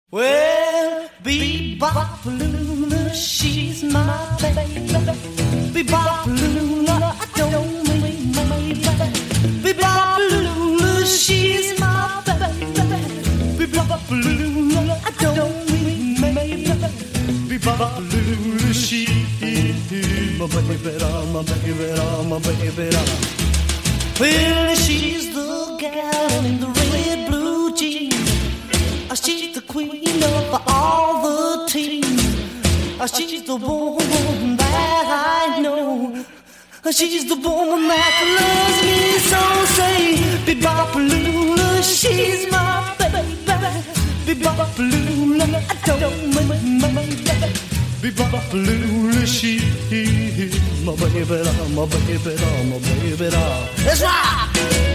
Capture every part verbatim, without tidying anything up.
Well, Bebop-a-Lula, she's my baby. Bebop-a-Lula, I don't mean maybe. Bebop-a-Lula, she's my baby. Bebop-a-Lula, I don't mean maybe. Bebop-a-Lula, she's my baby, my baby, my baby. Well, she's the gal in the red blue jeans. She's the queen of all the teams. She's the woman that I know. She's the woman that loves me so. Say, Bebop-a-Lula, she's my baby. Bebop-a-Lula, I don't mean my baby. Bebop-a-Lula, she's my baby, my baby, my baby. Let's rock!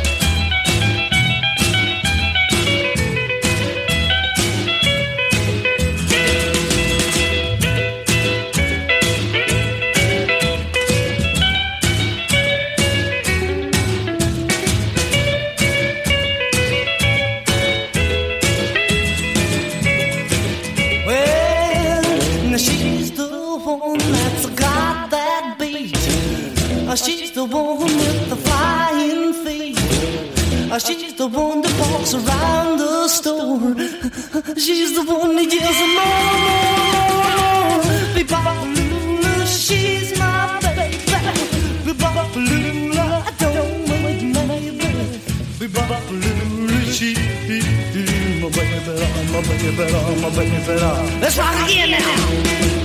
She's the one with the flying feet. She's the one that walks around the store. She's the one that yells more, more, more. Bebop-a-Lula, she's my baby. Bebop-a-Lula, I don't want maybe. Bebop-a-Lula, she's my baby, my baby, my baby. Let's rock again now.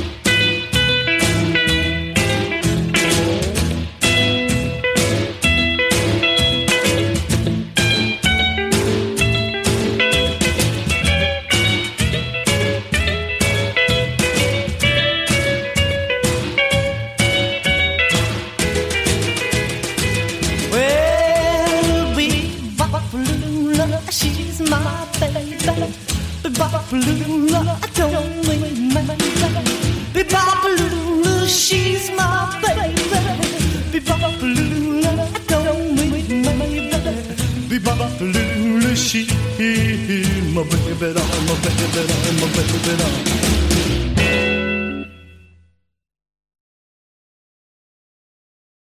She's my baby. Bebop-a-Lula, I don't mean maybe. Bebop-a-Lula, she's my baby. Bebop-a-Lula, I don't mean maybe. Bebop-a-Lula, she's my baby, my baby, my baby.